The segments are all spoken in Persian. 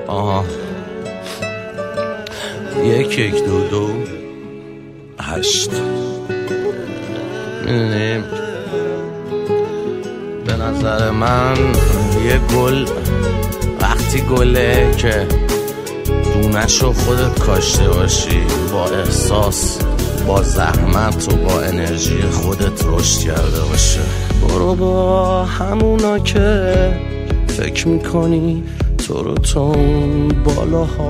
8 میدونیم به نظر من یه گل وقتی گله که دونشو خودت کاشته باشی، با احساس، با زحمت و با انرژی خودت رشد کرده باشه. برو با همونا که فکر میکنی تو رو تون بالاها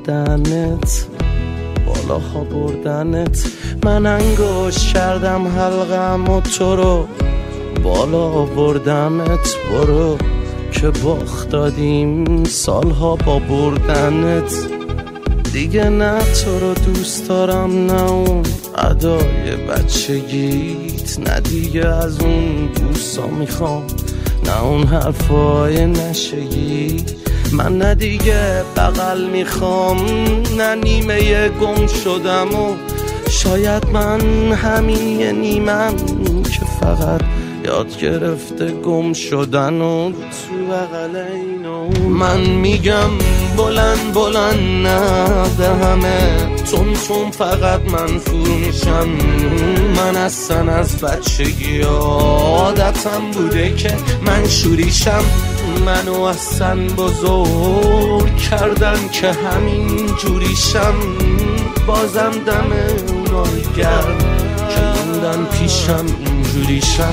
بردنت من انگوش کردم حلقم و تو رو بالا آوردمت. برو که باخت دادیم سالها با بردنت. دیگه نه تو رو دوست دارم، نه اون ادای بچگیت، نه دیگه از اون بوسا میخوام، نه اون حرفای نشگی. من نه دیگه بغل میخوام، نه نیمه گم شدم و شاید من همین یه نیمم که فقط یاد گرفته گم شدن و تو بغل اینو. من میگم بلند بلند نه به همه تون فقط من فرو میشم. من اصلا از بچگی عادتم بوده که من شوریشم. منو اصلا بزرگ کردن که همین جوریشم. بازم دم اونای گرم که موندن پیشم اینجوریشم.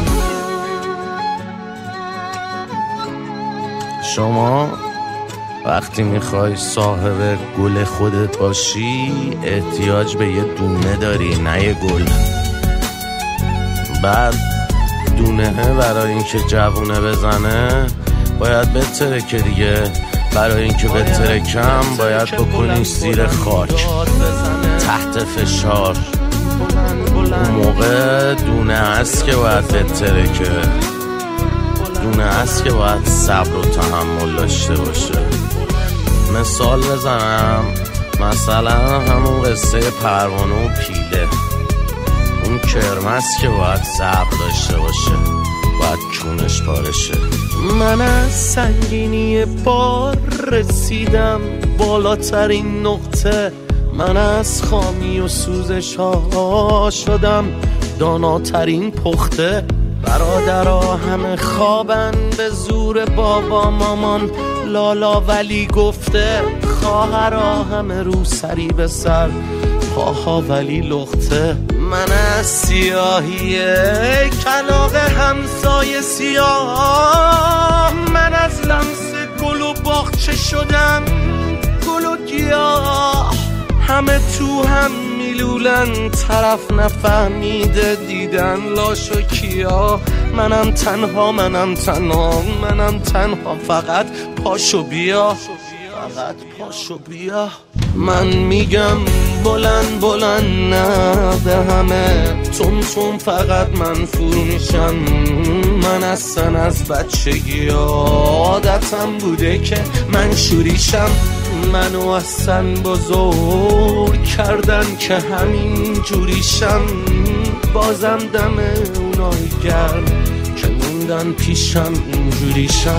شما وقتی میخوای صاحب گل خودت باشی احتیاج به یه دونه داری، نه یه گل. بعد دونه برای اینکه جوونه بزنه باید بترکه دیگه. برای اینکه بترکم باید بکنی زیر خاک تحت فشار. اون موقع دونه هست که باید بترکه، دونه هست که باید صبر و تحمل داشته باشه. مثال بزنم، مثلا همون قصه پروانه و پیله. اون کرمس که باید صبر داشته باشه، باید کونش پارشه. من از سنگینی بار رسیدم بالاترین نقطه. من از خامی و سوزش ها شدم داناترین پخته. برادرها همه خوابن به زور بابا مامان لالا ولی گفته. خواهرها همه رو سری به سر پاها ولی لخته. من از سیاهی کلاغ همسایه سیاه، من از لمس گل و باغچه شدم گل و گیاه. همه تو هم میلولن طرف نفهمیده دیدن لاش و کیا. منم تنها فقط پاشو بیا، فقط پاشو بیا. من میگم بلند بلند نه به همه تون فقط من فرو میشم. من اصلا از بچگی عادتم بوده که من شوریشم. منو اصلا بزرگ کردن که همین جوریشم. بازم دم اونای گرم که موندن پیشم اینجوریشم.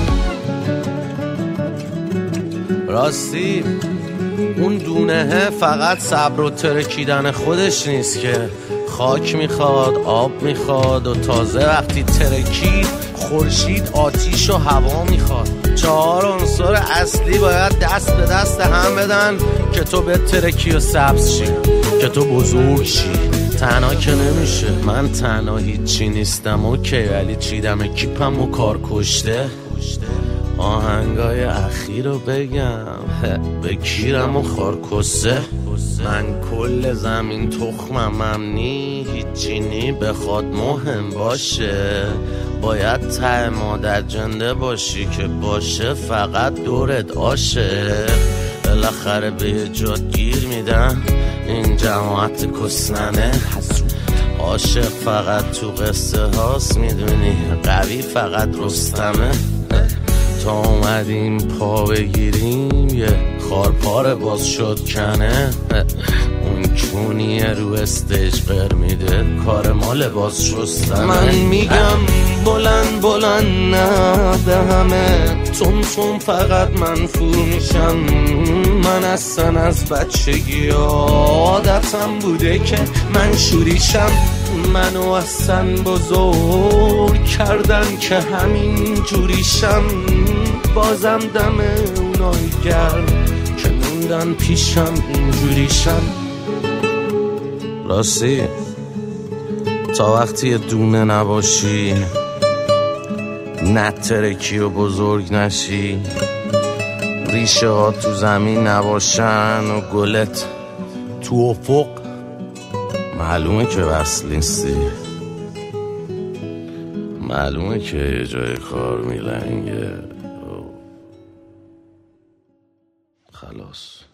راستی اون دونه فقط صبر و ترکیدن خودش نیست که خاک میخواد، آب میخواد و تازه وقتی ترکید خورشید، آتیش و هوا میخواد. 4 عنصر اصلی باید دست به دست هم بدن که تو به ترکی و سبز شی، که تو بزرگ شی. تنها که نمیشه. من تنها هیچی نیستم اوکی، ولی چیدم کیپم و کار کشته. آهنگای اخیر رو بگم بگیرم و خارکسته. من کل زمین تخمم نی هیچی نی بخواد مهم باشه. باید ته مادر جنده باشی که باشه فقط دورت عاشق. بالاخره به یه جات گیر میدن این جماعت کسننه. عاشق فقط تو قصه هاست میدونی، قوی فقط رستمه. تا اومدیم پا بگیریم یه خارپار باز شد کنه. اون چونی رو استیج قر میده کار ما لباس شستنه. من میگم بلند بلند نه به همه تون فقط منفور میشم. من اصلا از بچگی عادتم بوده که من شوریشم. منو اصلا بزرگ کردن که همین جوریشم. بازم دم اونایی گرم که موندن پیشم اینجوریشم. راستی تا وقتی دونه نباشی نترکی و بزرگ نشی ریشه ها تو زمین نباشن و گلت تو افق معلومه که وصل نیستی. معلومه که یه جای کار میلنگه. خلاص.